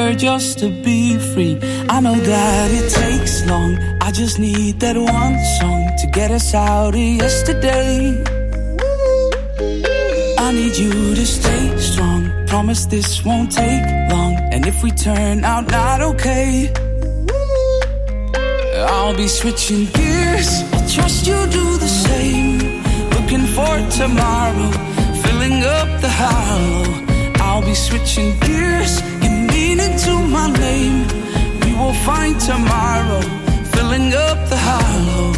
longer just to be free. I know that it takes long, I just need that one song to get us out of yesterday. I need you to stay strong, promise this won't take long. And if we turn out not okay, I'll be switching gears, I'll trust you do the same. Looking for tomorrow, filling up the hollow. I'll be switching gears, give meaning to my name. We will find tomorrow, filling up the hollow.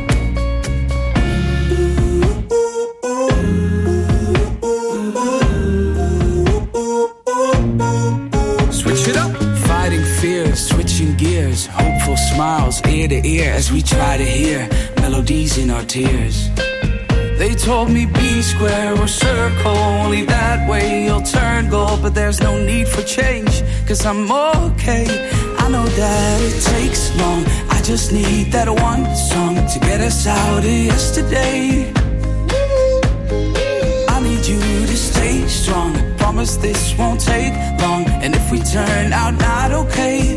Switch it up. Fighting fears, switching gears, hopeful smiles ear to ear as we try to hear melodies in our tears. They told me be square or circle, only that way you'll turn gold. But there's no need for change, cause I'm okay. I know that it takes long, I just need that one song to get us out of yesterday. I need you to stay strong, promise this won't take long. And if we turn out not okay,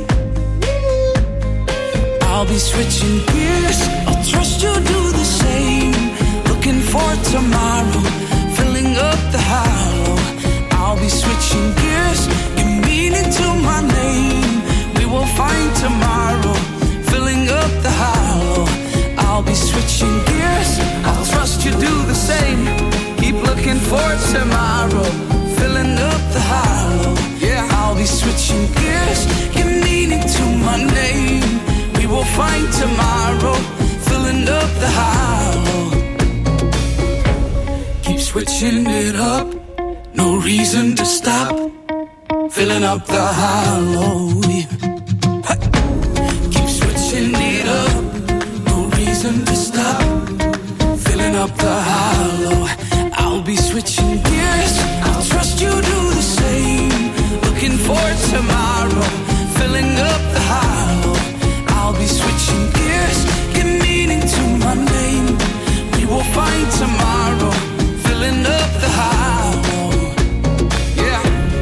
I'll be switching gears, I'll trust you'll do the same. Looking for tomorrow, filling up the hollow. I'll be switching gears, give meaning to my name. We will find tomorrow, filling up the hollow. I'll be switching gears, I'll trust you do the same. Keep looking for tomorrow, filling up the hollow. Yeah, I'll be switching gears, give meaning to my name. We will find tomorrow, filling up the hollow. Keep switching it up, no reason to stop. Filling up the hollow. Keep switching it up, no reason to stop. Filling up the hollow. I'll be switching gears, I'll trust you do the same. Looking for tomorrow, filling up the hollow. I'll be switching gears, give meaning to my name. We will find tomorrow, filling up the hollow. Yeah.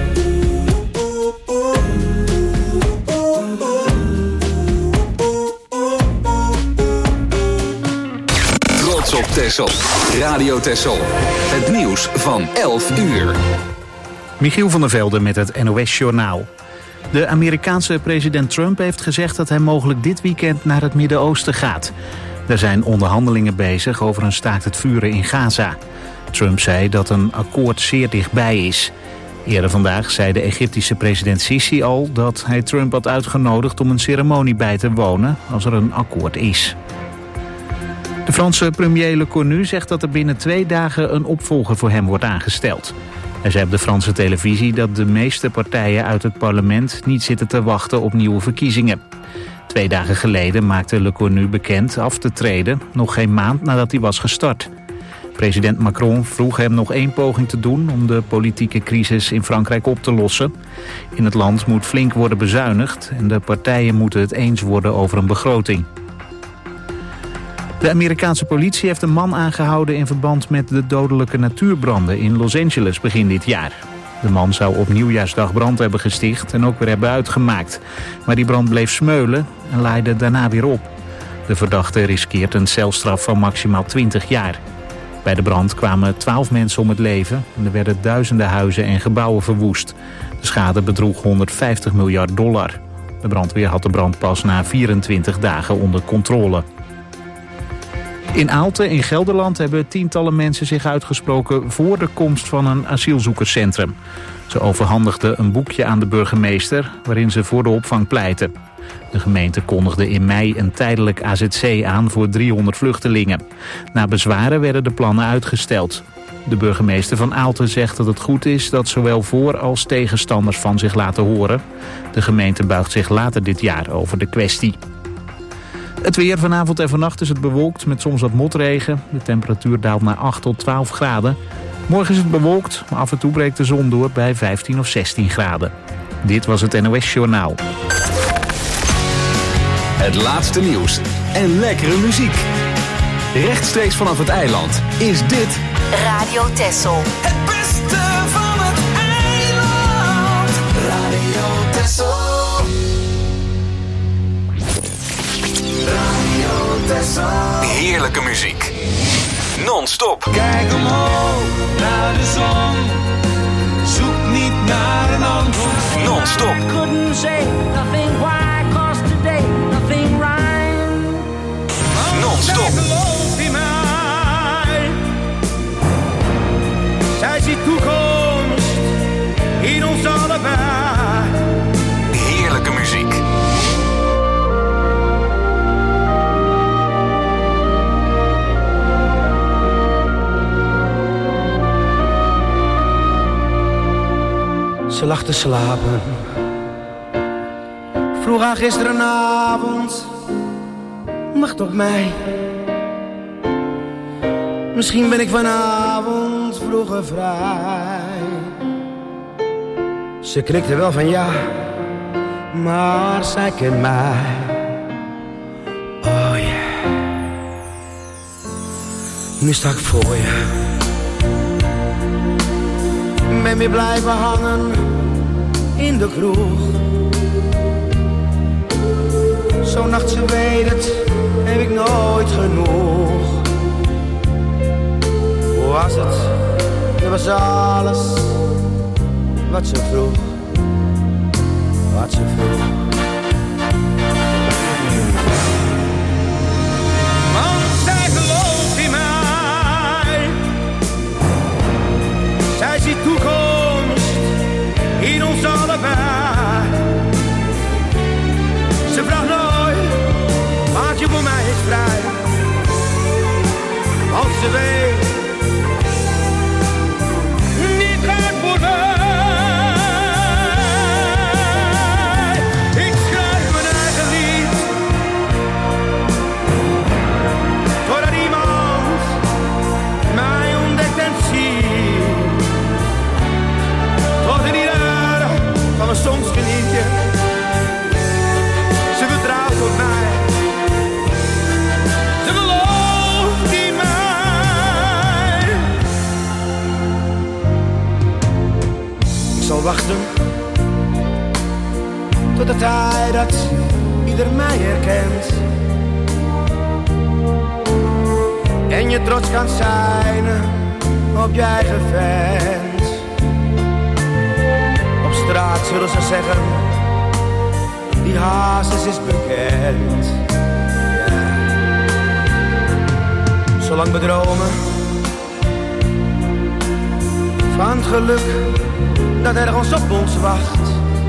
Trots op Texel. Radio Texel. Het nieuws van 11 uur. Michiel van der Velde met het NOS-journaal. De Amerikaanse president Trump heeft gezegd dat hij mogelijk dit weekend naar het Midden-Oosten gaat. Er zijn onderhandelingen bezig over een staakt het vuren in Gaza. Trump zei dat een akkoord zeer dichtbij is. Eerder vandaag zei de Egyptische president Sisi al dat hij Trump had uitgenodigd om een ceremonie bij te wonen als er een akkoord is. De Franse premier Le Cornu zegt dat er binnen 2 dagen een opvolger voor hem wordt aangesteld. Hij zei op de Franse televisie dat de meeste partijen uit het parlement niet zitten te wachten op nieuwe verkiezingen. 2 dagen geleden maakte Le Cornu bekend af te treden, nog geen maand nadat hij was gestart. President Macron vroeg hem nog 1 poging te doen om de politieke crisis in Frankrijk op te lossen. In het land moet flink worden bezuinigd en de partijen moeten het eens worden over een begroting. De Amerikaanse politie heeft een man aangehouden in verband met de dodelijke natuurbranden in Los Angeles begin dit jaar. De man zou op Nieuwjaarsdag brand hebben gesticht en ook weer hebben uitgemaakt. Maar die brand bleef smeulen en laaide daarna weer op. De verdachte riskeert een celstraf van maximaal 20 jaar. Bij de brand kwamen 12 mensen om het leven en er werden duizenden huizen en gebouwen verwoest. De schade bedroeg $150 miljard. De brandweer had de brand pas na 24 dagen onder controle. In Aalten in Gelderland hebben tientallen mensen zich uitgesproken voor de komst van een asielzoekerscentrum. Ze overhandigden een boekje aan de burgemeester waarin ze voor de opvang pleiten. De gemeente kondigde in mei een tijdelijk AZC aan voor 300 vluchtelingen. Na bezwaren werden de plannen uitgesteld. De burgemeester van Aalten zegt dat het goed is dat zowel voor- als tegenstanders van zich laten horen. De gemeente buigt zich later dit jaar over de kwestie. Het weer vanavond en vannacht is het bewolkt met soms wat motregen. De temperatuur daalt naar 8 tot 12 graden. Morgen is het bewolkt, maar af en toe breekt de zon door bij 15 of 16 graden. Dit was het NOS Journaal. Het laatste nieuws en lekkere muziek. Rechtstreeks vanaf het eiland is dit Radio Texel. Het beste van het eiland. Radio Texel. Non-stop. Kijk omhoog naar de zon. Zoek niet naar een antwoord. Non-stop. Couldn't say nothing why, 'cause today nothing rhyme. Non-stop. Zij gelooft in mij. Zij ziet toekomst in ons allebei. Heerlijke muziek. Ze lag te slapen. Vroeg aan gisterenavond. Wacht op mij. Misschien ben ik vanavond vroeger vrij. Ze knikte wel van ja, maar zij kent mij. Oh yeah. Nu sta ik voor je. Ben weer blijven hangen in de kroeg. Zo'n nacht, ze weet het, heb ik nooit genoeg. Hoe was het? Het was alles wat ze vroeg. Wat ze vroeg. Want zij gelooft in mij. Zij ziet toekomst in ons allebei. Ze vraagt nooit, maak je voor mij eens vrij. Want ze weet, niet gaat voor mij. Ik schrijf mijn eigen lied. Doordat iemand mij ontdekt en ziet. Tot in ieder van mijn soms genietje. Ze vertrouwt op mij. Ze gelooft in mij. Ik zal wachten tot de tijd dat ieder mij herkent. En je trots kan zijn op je eigen vent. Op straat zullen ze zeggen, die Hazes is bekend. Zolang we dromen van het geluk dat ergens op ons wacht,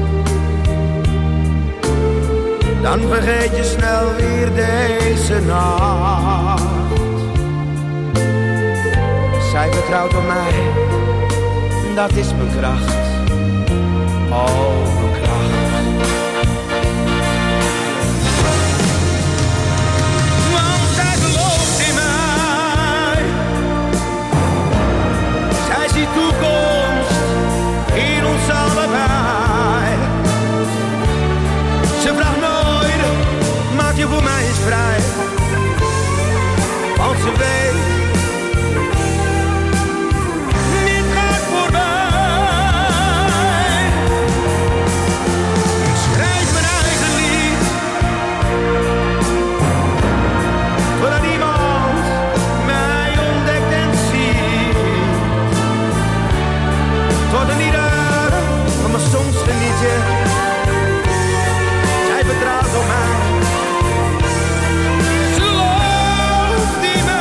dan vergeet je snel weer deze nacht. Zij vertrouwt op mij, dat is mijn kracht. Oh, mijn kracht. Want zij gelooft in mij. Zij ziet toekomst in ons allebei. Ze vraagt nooit, maak je voor mij eens vrij. Want ze weet, niet gaat voorbij. Ik schrijf mijn eigen lied. Doordat iemand mij ontdekt en ziet. Tot een ieder van mijn soms genietje. Zij vertrouwt op mij. Ze gelooft in mij.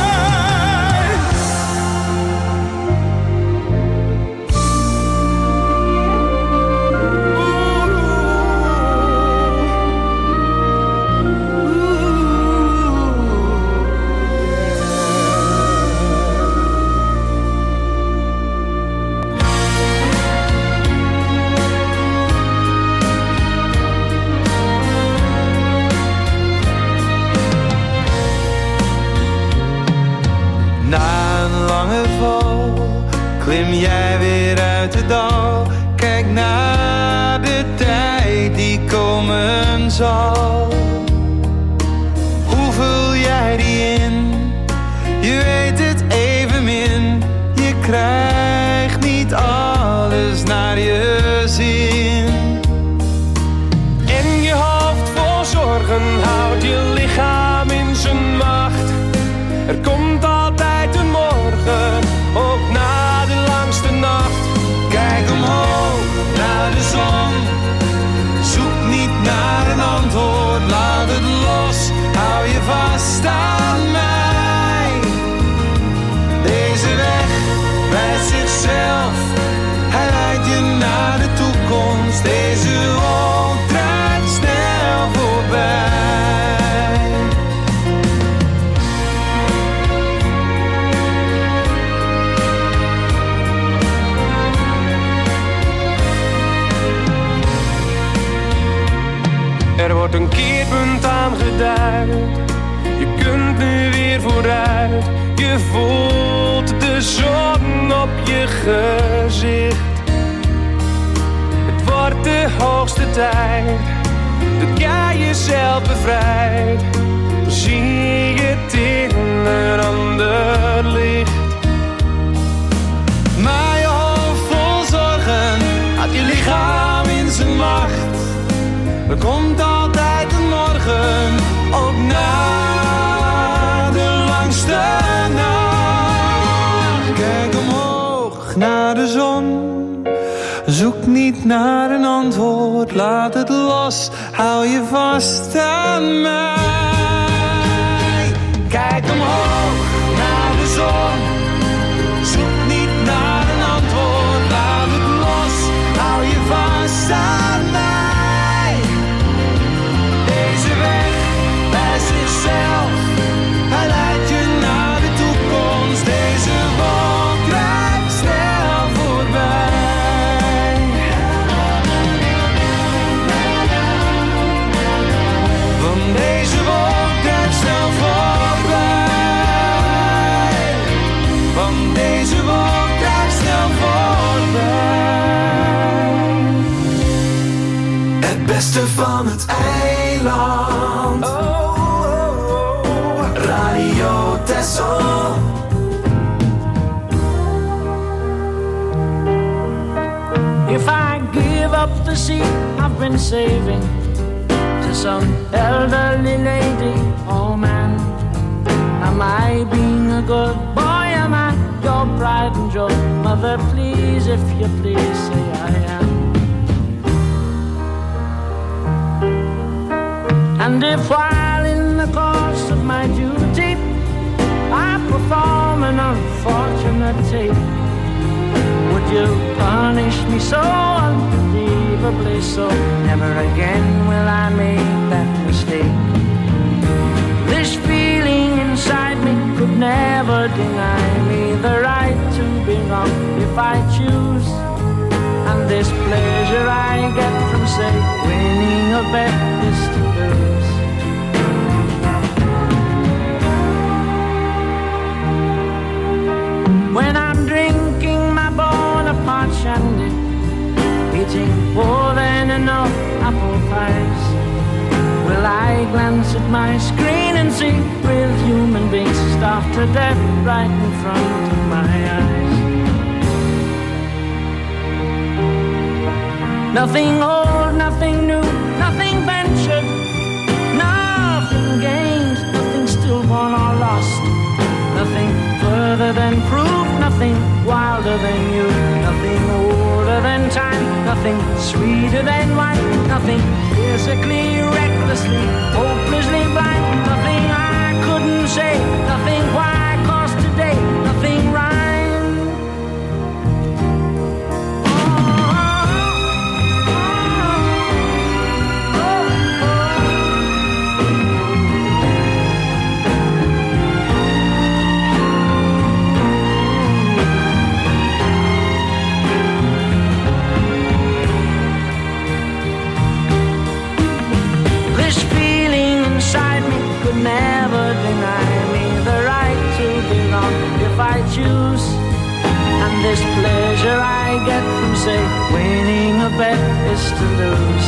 Na een lange val klim jij weer uit het dal. Kijk naar de tijd die komen zal. Hoe vul jij die in? Je weet het evenmin. Je krijgt niet alles naar je zin. En je hoofd vol zorgen houdt je lichaam in zijn macht. Er komt altijd een wordt een keerpunt aangeduid. Je kunt nu weer vooruit. Je voelt de zon op je gezicht. Het wordt de hoogste tijd dat jij jezelf bevrijdt. Zie je het in een ander licht. Maar je hoofd vol zorgen had je lichaam in zijn macht. Er komt altijd een morgen, ook na de langste nacht. Kijk omhoog naar de zon. Zoek niet naar een antwoord, laat het los, hou je vast aan mij. Kijk omhoog naar de zon. Zoek niet naar een antwoord, laat het los, hou je vast aan mij. Deze weg bij zichzelf, hij leidt je naar de toekomst. Deze wolk drijft snel voorbij. Van deze wolk drijft snel voorbij. Van deze wolk drijft snel voorbij. Het beste van het eiland. Oh, oh, oh. Radio Texel. If I give up the seat I've been saving to some elderly lady, oh man, am I being a good boy? Am I your pride and joy? Mother, please, if you please, say I am. And if while in the course of my duty I perform an unfortunate tape, would you punish me so unbelievably so? Never again will I make that mistake. This feeling inside me could never deny me the right to belong if I choose. And this pleasure I get from, say, winning a bet is to lose. When I'm drinking my Bonaparte shandy, eating more than enough apple pies, will I glance at my screen and see real human beings starved to death right in front of my eyes? Nothing old, nothing new, nothing ventured, nothing gained, nothing stillborn or lost, nothing further than proof, nothing wilder than you, nothing older than time, nothing sweeter than wine, nothing physically, recklessly, hopelessly blind, nothing I couldn't say, nothing why, 'cause today nothing rhymes. Never deny me the right to belong if I choose. And this pleasure I get from, say, winning a bet is to lose.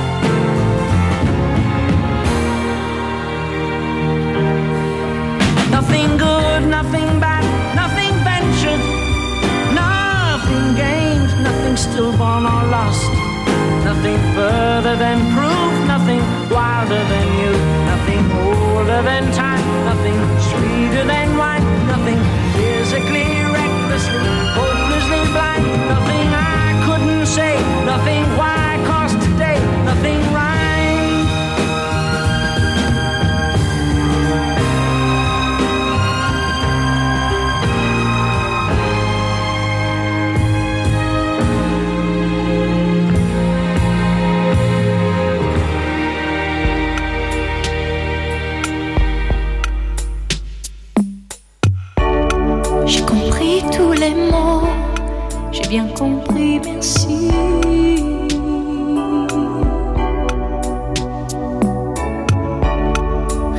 Nothing good, nothing bad, nothing ventured, nothing gained, nothing stillborn or lost, nothing further than proof, nothing wilder than you, nothing older than time, nothing sweeter than wine, nothing physically, recklessly, hopelessly blind, nothing I couldn't say, nothing why, 'cause today nothing rhymes.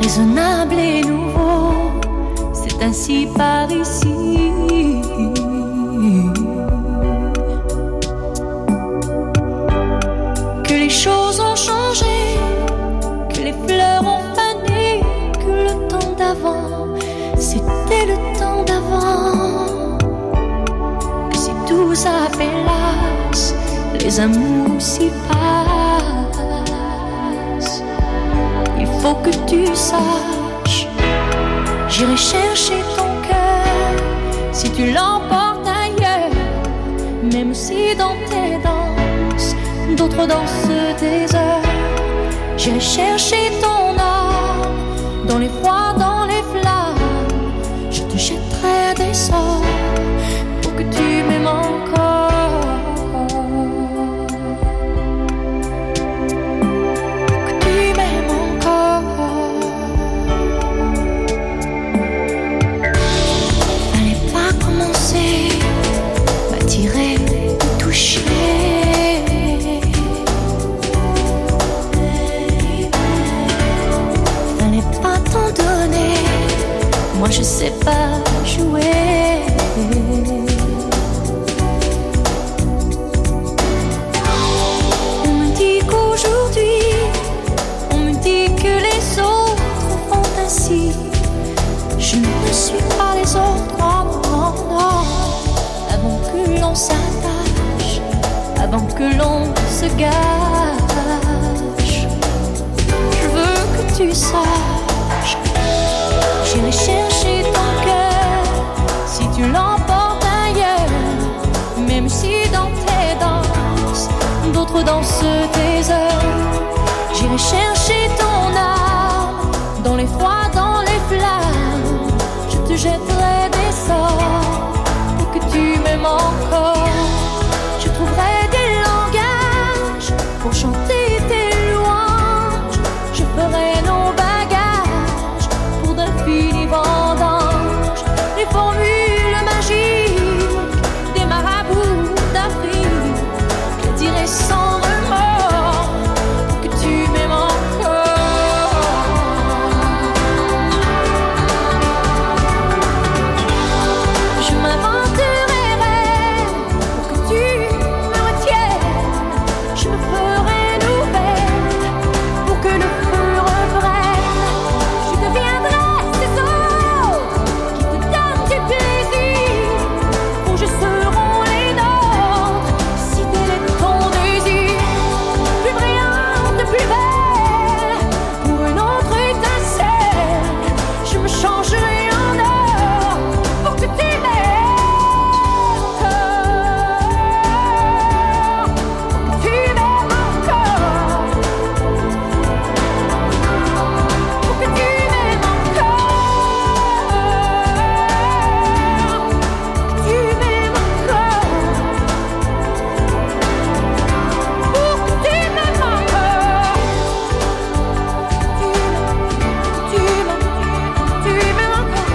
raisonnable et nouveau, c'est ainsi par ici. Que les choses ont changé, que les fleurs ont fané, que le temps d'avant, c'était le temps d'avant. Que si tout s'appelasse, les amours s'y passent. Il faut que tu saches, j'irai chercher ton cœur si tu l'emportes ailleurs. Même si dans tes danses, d'autres dansent des heures. J'irai chercher ton âme dans les froids, dans les flammes. Je te jetterai des sorts pour que tu m'aimes encore. Pour que tu m'aimes encore. Fallait pas commencer, m'attirer, me toucher. Moi je sais pas jouer. On me dit qu'aujourd'hui, on me dit que les autres font ainsi. Je ne suis pas les autres, non, non, non. Avant que l'on s'attache, avant que l'on se gâche, je veux que tu saches, j'irai chercher ton cœur si tu l'emportes ailleurs. Même si dans tes danses, d'autres dansent tes heures. J'irai chercher ton âme dans les froids, dans les flammes. Je te jetterai des sorts pour que tu m'aimes encore. Je trouverai des langages pour chanter tes louanges. Je ferai nos bagages pour d'infinis vendanges. Les formules magiques des marabouts d'Afrique, je dirai sans remords que tu m'aimes encore. Je m'inventerai rêve pour que tu me retiennes. Je me ferai nouvelle pour que le feu reprenne. Je deviendrai ces autres qui te donnent du plaisir. Où je seront les nôtres si tel est ton désir. Plus brillante, plus belle, pour une autre étincelle. Je me changerai en or pour que tu m'aimes encore. Pour que tu m'aimes encore. Pour que tu m'aimes encore. Que tu m'aimes encore. Pour que tu m'aimes encore. Tu m'aimes encore.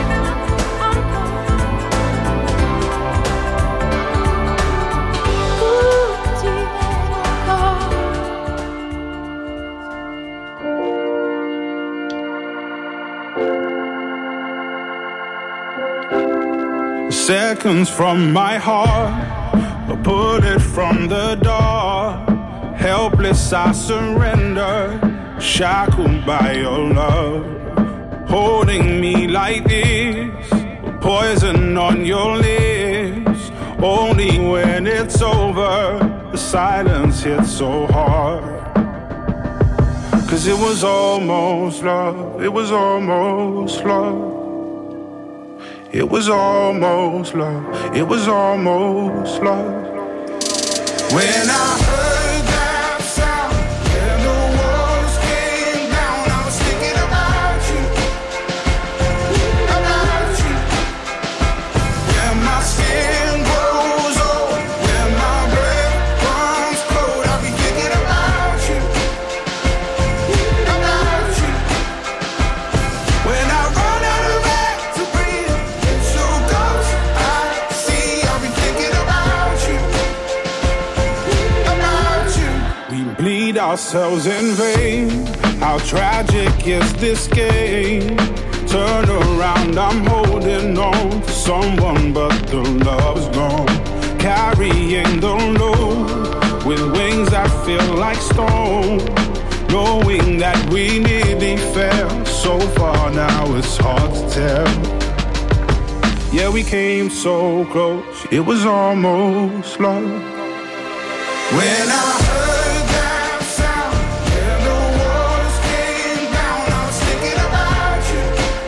Seconds from my heart, a bullet from the door. Helpless I surrender, shackled by your love. Holding me like this, poison on your lips. Only when it's over, the silence hits so hard. 'Cause it was almost love, it was almost love. It was almost love, it was almost love. When I heard that sound, and the walls came down, I was thinking about you. When my skin grows old, when my breath comes cold, I'll be thinking about you. When I run out of air to breathe, it's so close I see, I'll be thinking about you. ourselves in vain. How tragic is this game? Turn around, I'm holding on to someone, but the love's gone. Carrying the load with wings that feel like stone. Knowing that we nearly fell so far, now it's hard to tell. Yeah, we came so close, it was almost love. When I heard that sound and the walls came down, I was thinking about you,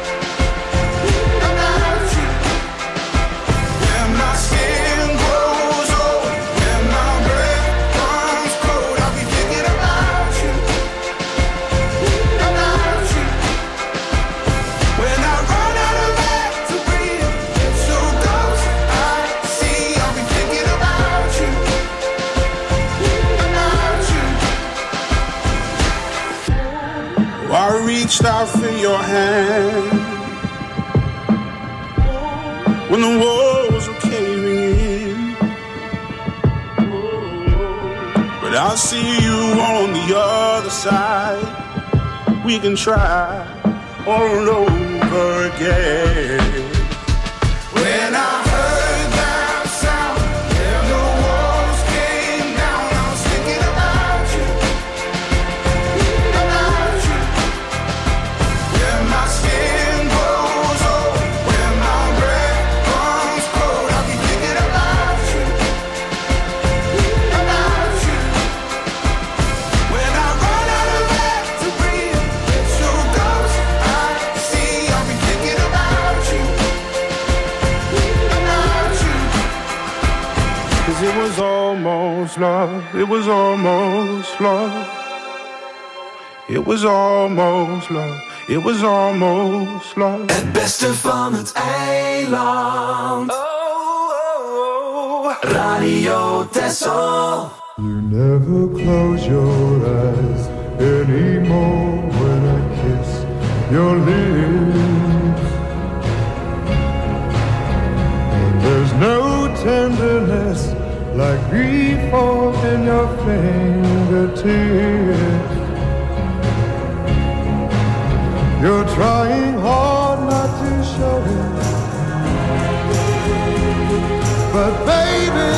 about you. When my skin grows old, when my breath comes cold, I'll be thinking about you, about you. When I run out of air to breathe, it's so close I see, I'll be thinking about you. I reached out for your hand when the walls were caving in, but I'll see you on the other side. We can try all over again. When I heard that sound and the walls came down, I was thinking about you, about you. When my skin grows old, when my breath comes cold, I'll be thinking about you, about you. When I run out of air to breathe, it's so close I see, I'll be thinking about you, about you. 'Cause it was almost love, it was almost love. It was almost love, it was almost love. Het beste van het eiland. Radio Texel. You never close your eyes anymore when I kiss your lips. And there's no tenderness like grief in your fingertips. You're trying hard not to show it, but baby,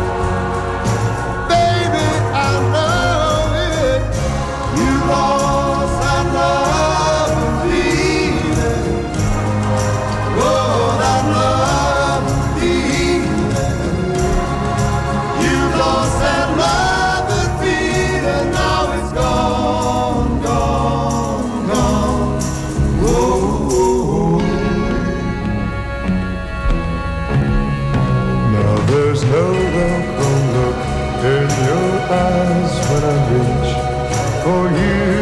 baby, I know it. You lost that love and feeling. Oh, that love and feeling. You lost that love and feeling. Now it's gone, gone, gone. Whoa. Now there's no welcome look in your eyes when I reach for you.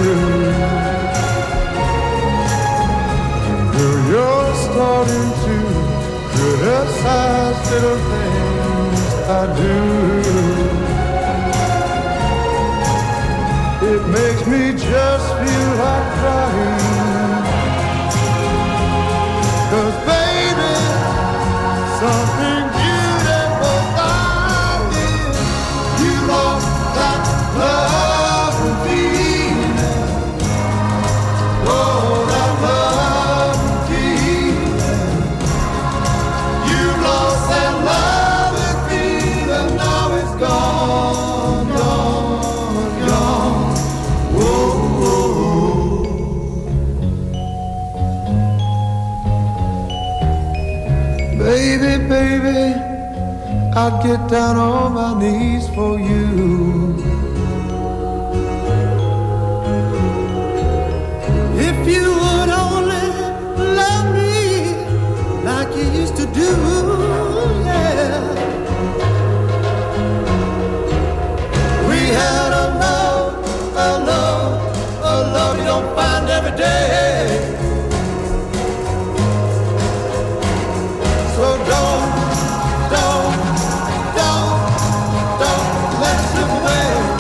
And girl, you're starting to criticize little things I do. It makes me just feel like crying. 'Cause baby, something beautiful about it. You lost that love and feeling. Oh, that love and feeling. You lost that love and feeling. Now it's gone, gone, gone. Whoa, whoa. Baby, baby, I'd get down on my knees for you. If you would only love me like you used to do, yeah. We had a love, a love, a love you don't find every day. So don't let it slip away.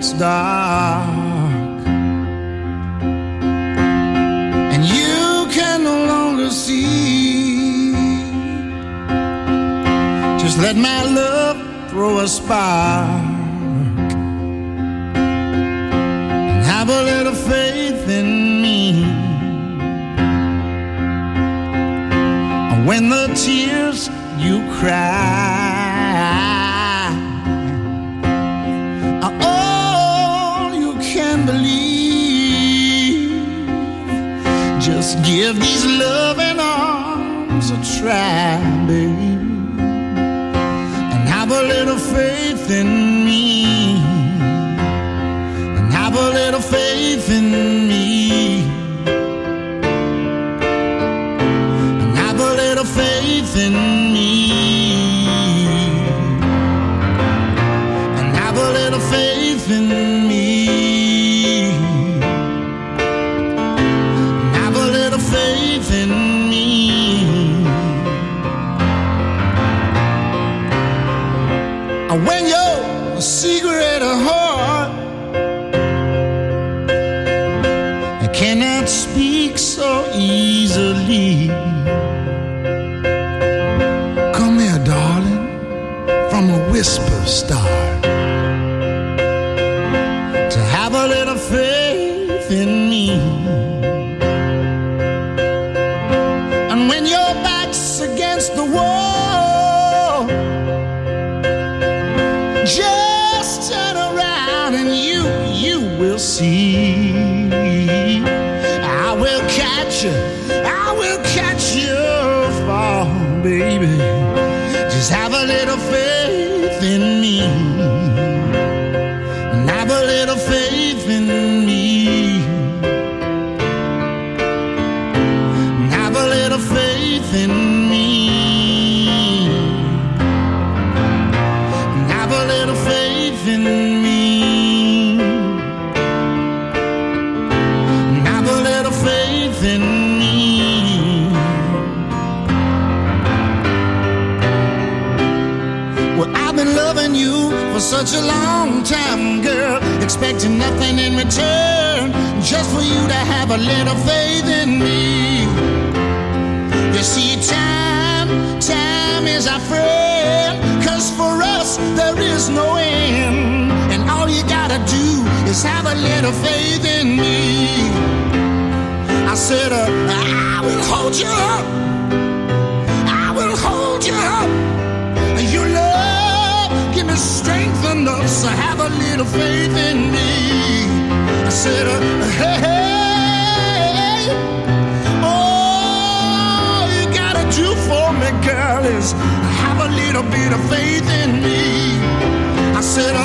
gets dark and you can no longer see, just let my love throw a spark and have a little faith in me. When the tears you cry are all you can believe, just give these loving arms a try, baby, and have a little faith in me, and have a little faith in me. Faith in me, and have a little faith in me, and have a little faith in me. When your secret heart cannot speak so easily, whisper start to have a little faith in me. And when your back's against the wall, just turn around and you will see. I will catch you fall, baby. Just have a little faith in me, and have a little faith in me, and have a little faith in me, and have a little faith in me, and have a little faith in me. I've been loving you for such a long time, girl, expecting nothing in return, just for you to have a little faith in me. You see, time is our friend, 'cause for us there is no end, and all you gotta do is have a little faith in me. I said, I will hold you up, I will hold you up, and you love, give me strength enough, so have a little faith in me. I said, hey, hey, all you gotta do for me, girl, is have a little bit of faith in me. I said,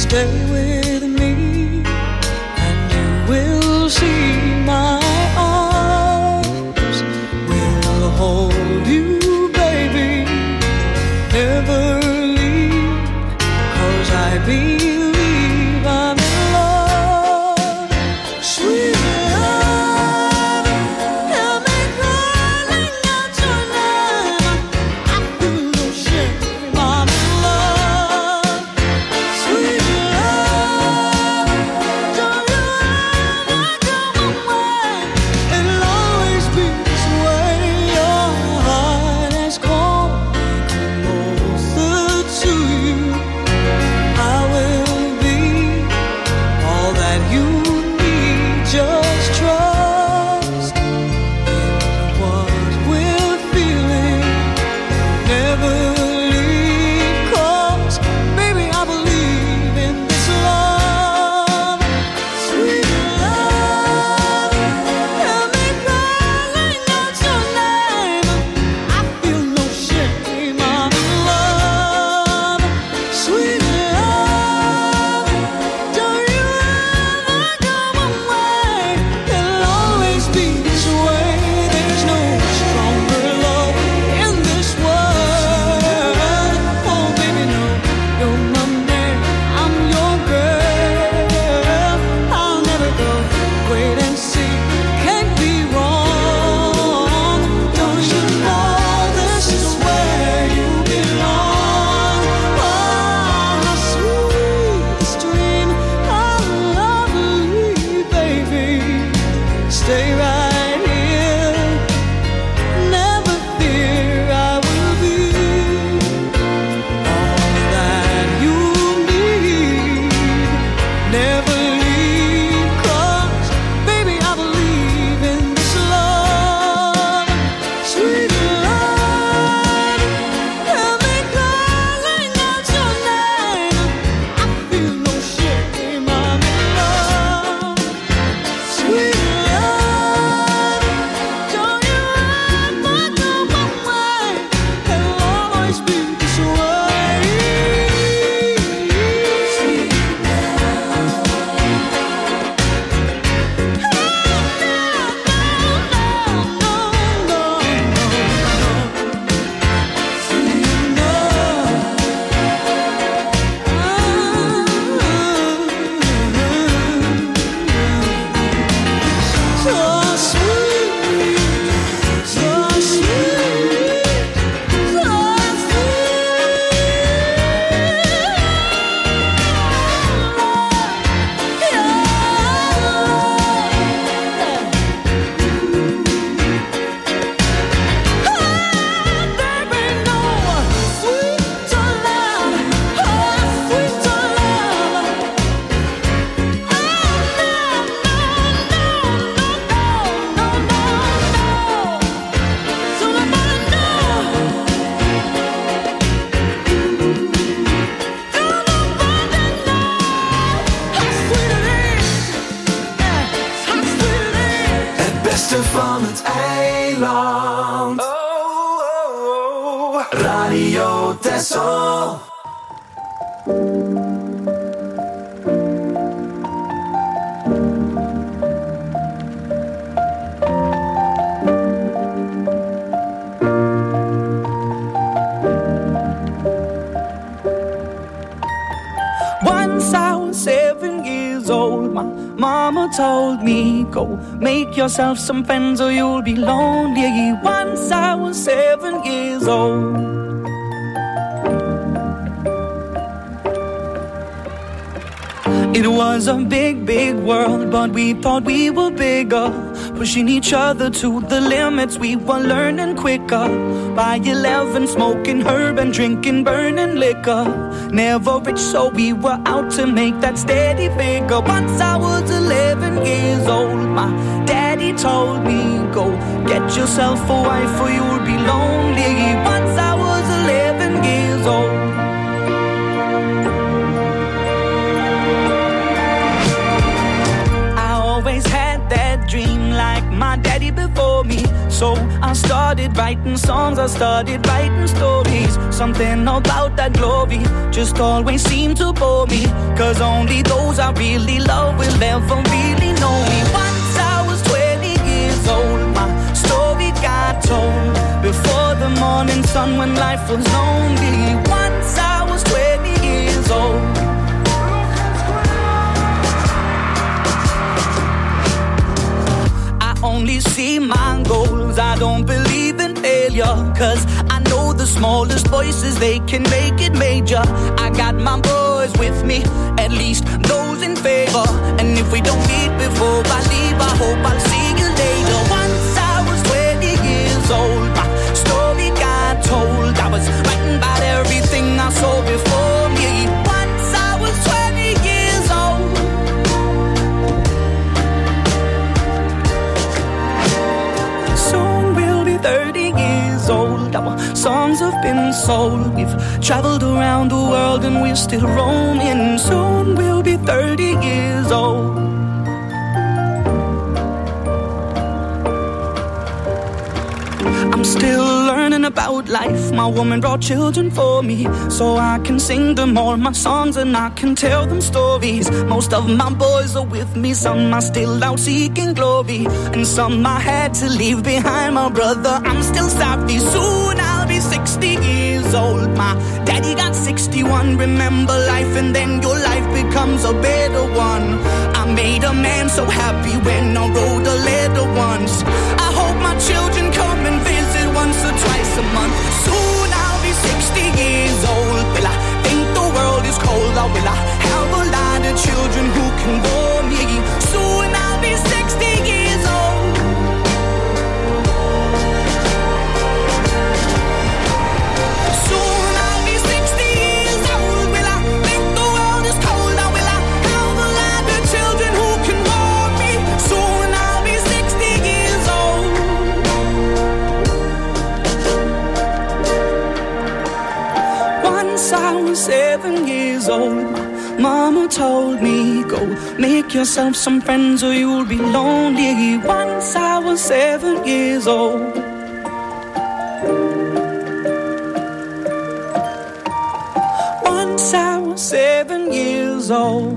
stay with me, and you will see my arms will hold you, baby, never leave, 'cause I believe I'm in love, sweet love. Help me calling out your name, I feel no shame, I'm in love, sweet love. Don't you ever come away, it'll always be this way. Your heart has called me closer to you. I will be all that you need. Just trust in what we're feeling. Never leave, 'cause baby, I believe in this love, sweet love. Help me calling out your name, I feel no shame, I'm in love, sweet love. Don't you ever come away, it'll always be this way. There's no stronger love in this world. Oh baby, no, you're my man, I'm your girl. I'll never go, wait and see, can't be wrong. Don't you know this is where you belong? Oh, how sweet this dream, how lovely, baby. Stay right here, never fear, I will be all that you need. Never leave, 'cause baby, I believe in this love, sweet love. Help me calling out your name, I feel no shame, I'm in love, sweet love. Don't you ever come away, it'll always be this way, sweet so sweet, so sweet, so Het beste van het eiland. Radio Texel. Once I was 7 years old, my mama told me, go make yourself some friends or you'll be lonely. Once I was 7 years old. It was a big, big world, but we thought we were bigger, pushing each other to the limits. We were learning quicker. By 11, smoking herb and drinking burning liquor. Never rich, so we were out to make that steady figure. Once I was 11 years old, my daddy told me, go get yourself a wife or you'll be lonely. Once I was 11 years old. Always had that dream like my daddy before me, so I started started writing songs, I started writing stories. Something about that glory just always seemed to bore me, 'cause only those I really love will ever really know me. Once I was 20 years old, my story got told before the morning sun when life was lonely. Once I was 20 years old. Only see my goals, I don't believe in failure, 'cause I know the smallest voices, they can make it major. I got my boys with me, at least those in favor, and if we don't meet before I leave, I hope I'll see you later. Once I was 20 years old, my story got told. I was writing about everything I saw before me. Once I was 20 years old. Soon we'll be 30 years old. Our songs have been sold. We've traveled around the world and we're still roaming. Soon we'll be 30 years old. I'm still learning about life. My woman brought children for me, so I can sing them all my songs and I can tell them stories. Most of my boys are with me, some are still out seeking glory, and some I had to leave behind. My brother, I'm still sorry. Soon I'll be 60 years old. My daddy got 61. Remember life and then your life becomes a better one. I made a man so happy when I wrote a letter once. I hope my children come and visit once or twice a month. Soon I'll be 60 years old. Will I think the world is cold, or will I have a lot of children who can bore me? Soon I'll be 60 years old. Soon I'll be 60 years old. Will I think the world is cold, or will I have a lot of children who can bore me? Soon I'll be 60 years old. Once I was 7 years old, my mama told me, go make yourself some friends or you'll be lonely. Once I was 7 years old. Once I was 7 years old.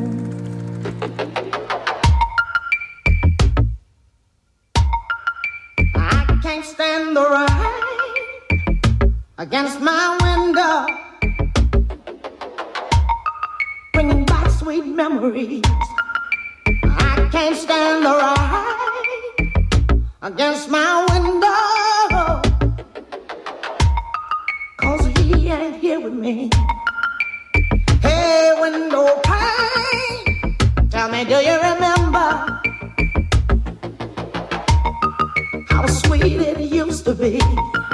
I can't stand the rain against my window, bringing back sweet memories. I can't stand the rain against my window, 'cause he ain't here with me. Hey, window pane, tell me, do you remember how sweet it used to be?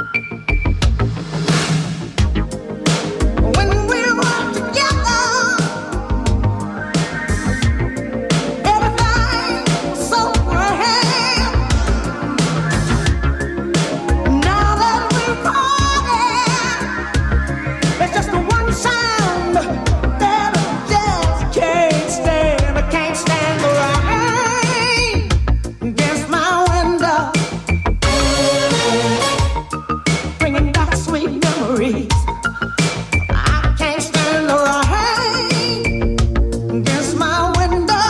When we were together, everything was so grand. Now that we're parted, it's just the one sound that I just can't stand. I can't stand the rain against my window, bringing back sweet memories. I can't stand the rain against my window,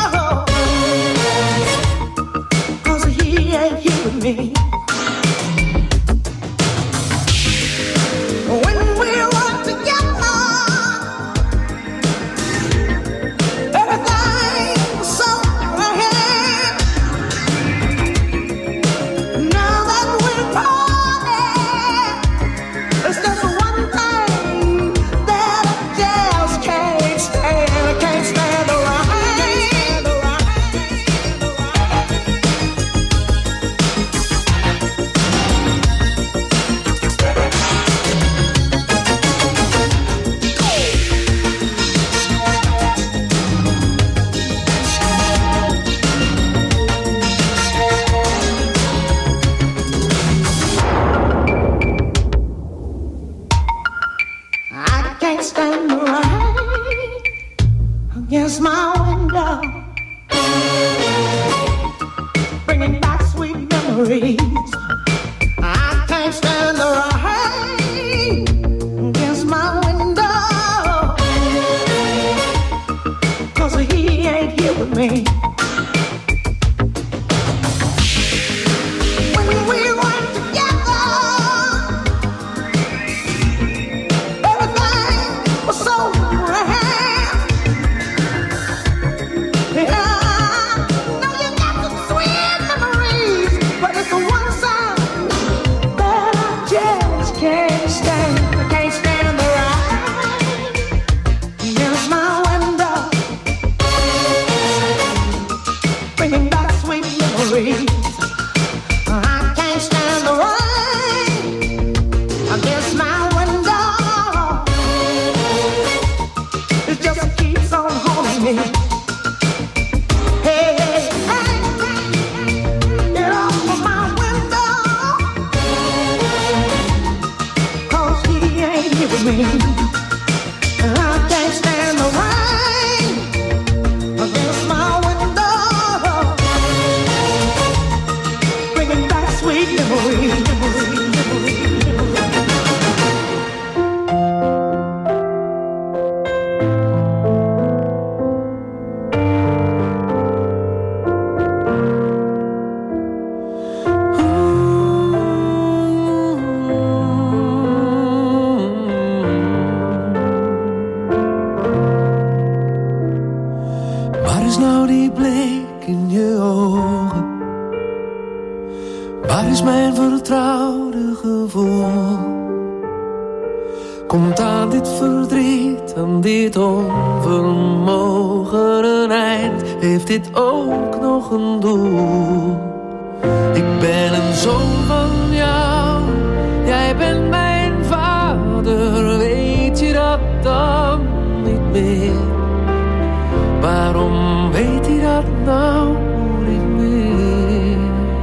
'cause he ain't here with me. When we were together, everything was so grand. Now that we're parted, it's just one thing that I just can't stand. I can't stand the rain. I can't stand the rain against my window, bringing back sweet memories. I can't 'cause he ain't here with me. Komt aan dit verdriet, aan dit onvermogen een eind? Heeft dit ook nog een doel? Ik ben een zoon van jou, jij bent mijn vader. Weet je dat dan niet meer? Waarom weet hij dat nou niet meer?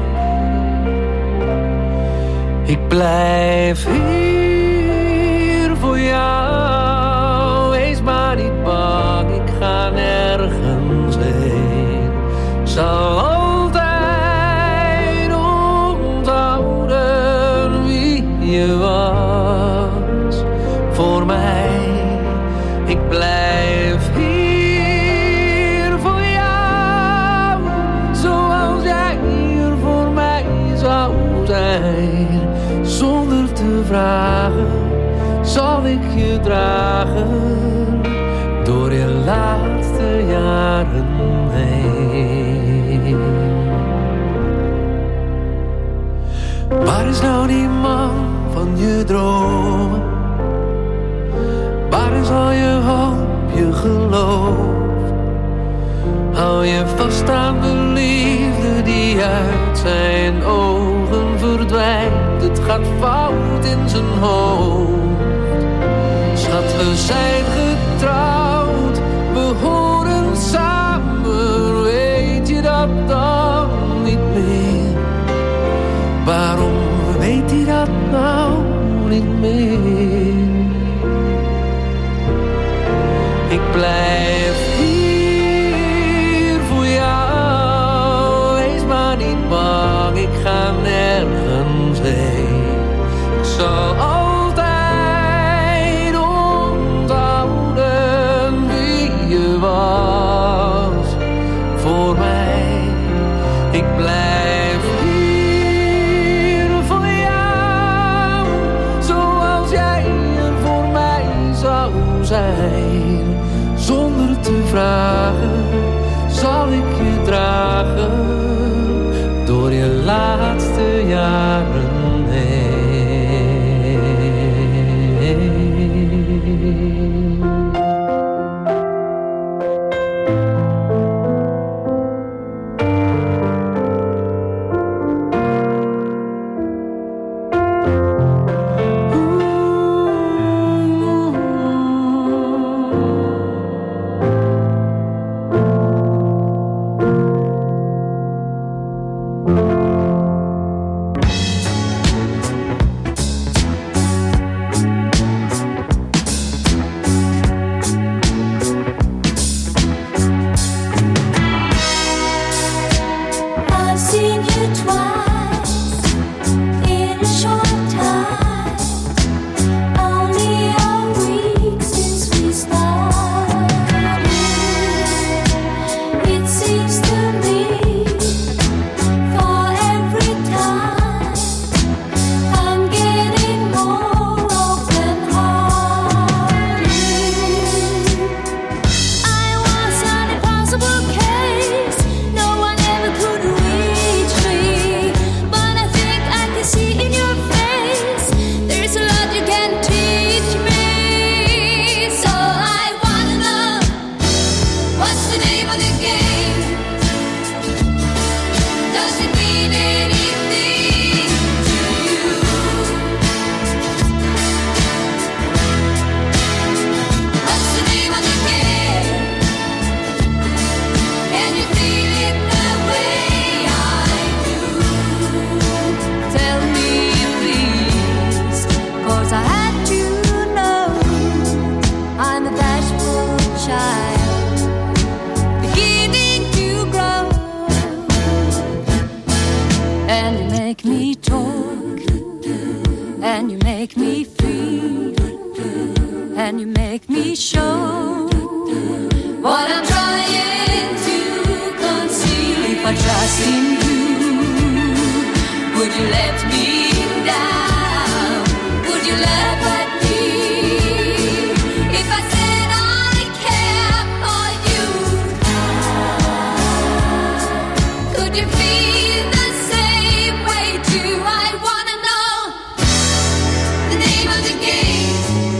Ik blijf hier voor jou, wees maar niet bang, ik ga nergens heen. Zal altijd onthouden wie je was voor mij. Ik blijf hier voor jou, zoals jij hier voor mij zou zijn. Zonder te vragen zal ik je dragen door je laatste jaren heen. Waar is nou die man van je dromen? Waar is al je hoop, je geloof? Hou je vast aan de liefde die uit zijn ogen verdwijnt. Het gaat fout in zijn hoofd. Schat, we zijn getrouwd, we horen samen. Weet je dat dan niet meer? Waarom weet hij dat nou niet meer? Ik blijf hier voor jou, wees maar niet bang, ik ga nergens heen. Ik zal altijd onthouden wie je was voor mij. Ik blijf hier voor jou, zoals jij er voor mij zou zijn. Zonder What's the name of the game? Does it mean anything to you? What's the name of the game? Can you feel it the way I do? Tell me please, 'cause I had to know I'm a bashful child beginning to grow. And you make me talk, and you make me feel, and you make me show what I'm trying to conceal. If I trust in you, would you let me down? Would you laugh at me? If I said I care for you, could you feel the same way too? I wanna know the name of the game.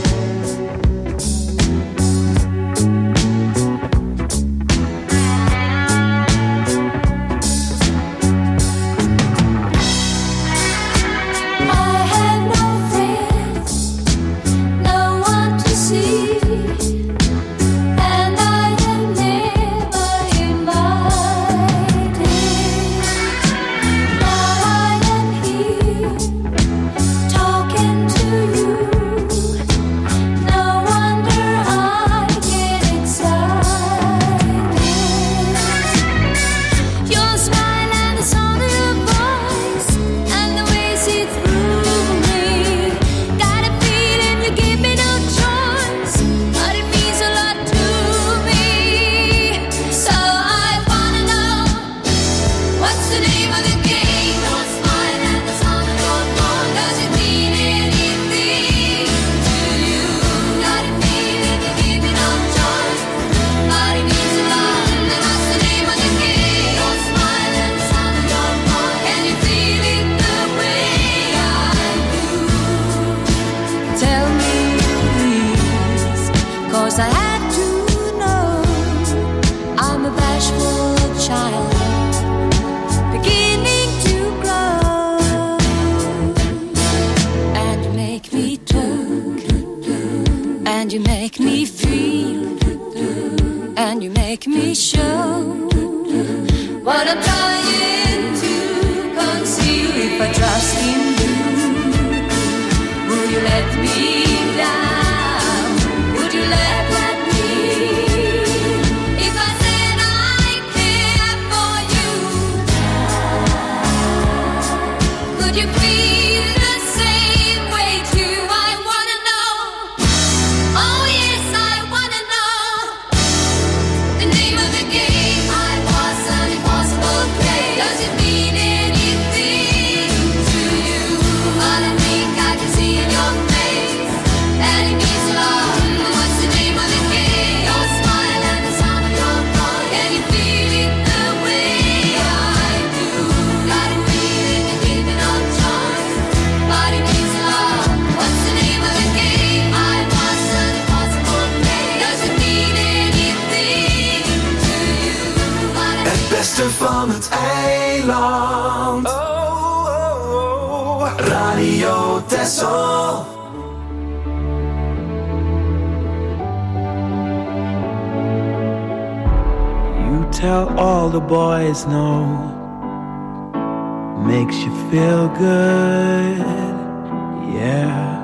I have no friends, no one to see, and I am never invited. Now I am here talking to you. No wonder I get excited. Your smile and the sound of your voice and the way you see through me. Got a feeling you give me no choice, but it means a lot to me. So I wanna know, what's the name of the game? Your smile and the sound of your voice, does it mean anything to you? Got a feeling you give me no choice, but it means a lot. And what's the name of the game? Your smile and the sound of your voice, can you feel it the way I do? Tell me please, 'cause I had to know I'm a bashful child beginning to grow. And you make me talk, and you make me feel, and you make me show what I'm trying to conceal. If I trust in you, will you let me down? Would you laugh at me? If I said I care for you, could you feel the same way too? I wanna know. Oh yes, I wanna know the name of the game. I was an impossible play. Does it mean anything to you? All I think I can see in your face that it means a lot. What's the name of the game? Your smile and the sound of your voice, can you feel it the way I do? Got a feeling you give me no choice, but it means a lot. What's the name of the game? I was an impossible play. Does it mean anything to you? Het beste van het eiland. Radio Texel. You tell all the boys no, makes you feel good, yeah.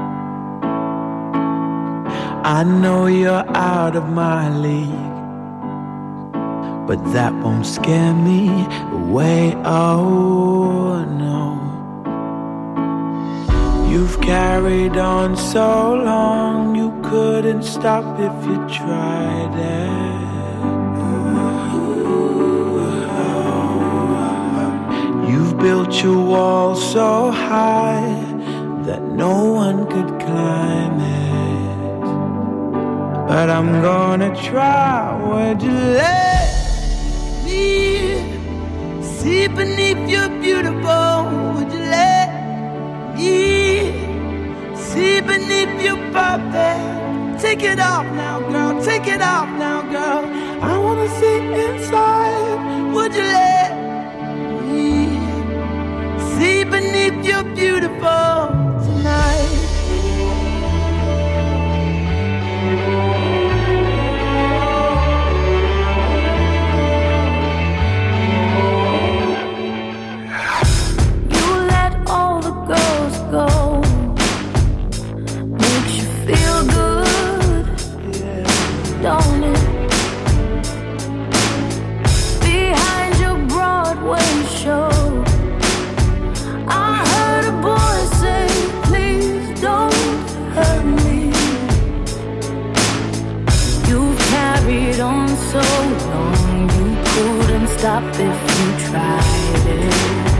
I know you're out of my league, but that won't scare me away, oh no. You've carried on so long, you couldn't stop if you tried it. You've built your wall so high that no one could climb it. But I'm gonna try. Would you let me see beneath your beautiful? Would you let me see beneath your perfect? Take it off now, girl, take it off now, girl. I stop if you tried it.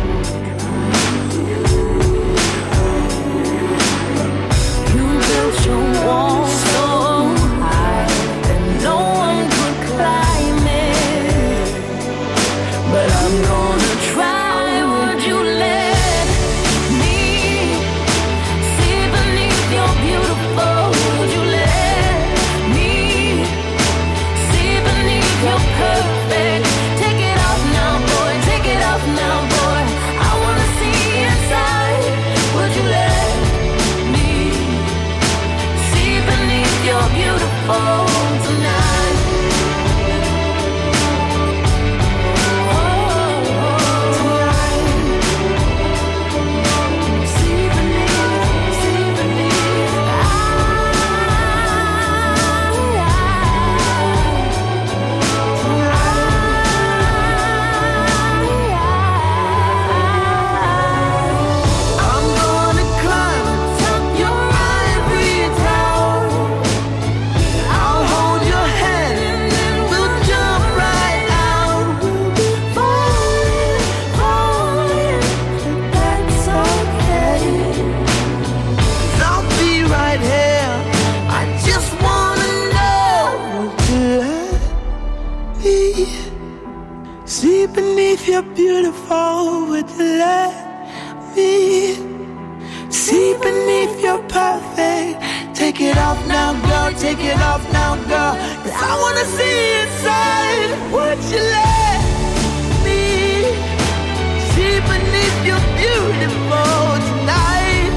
You built your wall so high that no one could climb it. But I'm gonna try. Would you let me see beneath your beautiful? Would you let me see beneath your perfect? Take it off now, boy. Take it off now, boy. I wanna see inside. Would you let me see beneath your beautiful tonight? See beneath your beautiful, would you let me see beneath your perfect? Take it off now, girl, take it off now, girl, 'cause I wanna see inside. Would you let me see beneath your beautiful tonight?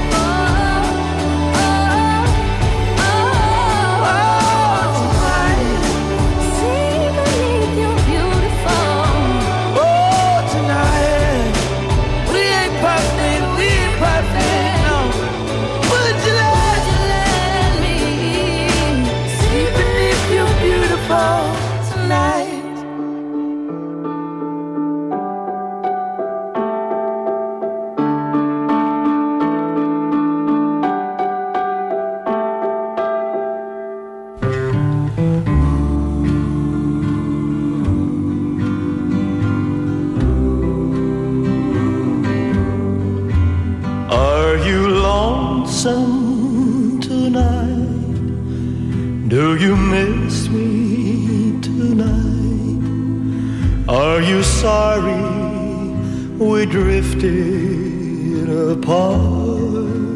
Tonight, do you miss me tonight? Are you sorry we drifted apart?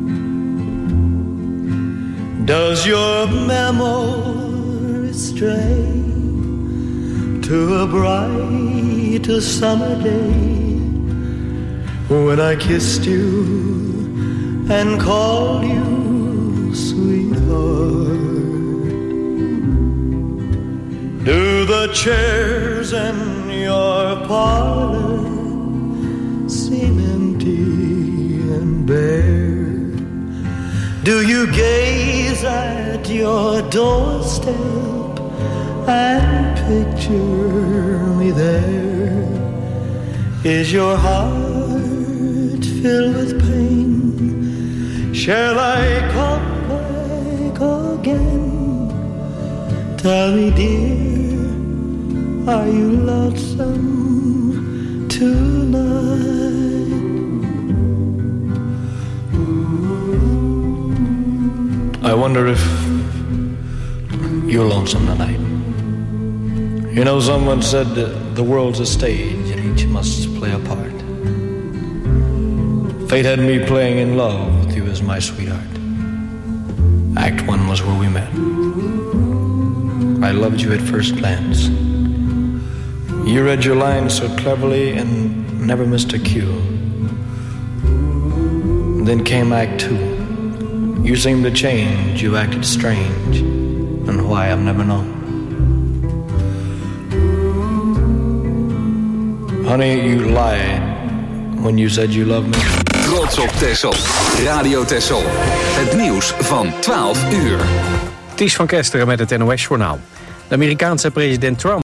Does your memory stray to a bright summer day when I kissed you and called you sweetheart? Do the chairs in your parlor seem empty and bare? Do you gaze at your doorstep and picture me there? Is your heart filled with pain? Shall I come back again? Tell me, dear, are you lonesome tonight? I wonder if you're lonesome tonight. You know, someone said the world's a stage and each must play a part. Fate had me playing in love with you as my sweetheart. Act 1 was where we met. I loved you at first glance. You read your lines so cleverly and never missed a cue. Then came Act 2. You seemed to change, you acted strange, and why I've never known. Honey, you lied when you said you loved me. Trots op Texel. Radio Texel. Het nieuws van 12 uur. Ties van Kesteren met het NOS-journaal. De Amerikaanse president Trump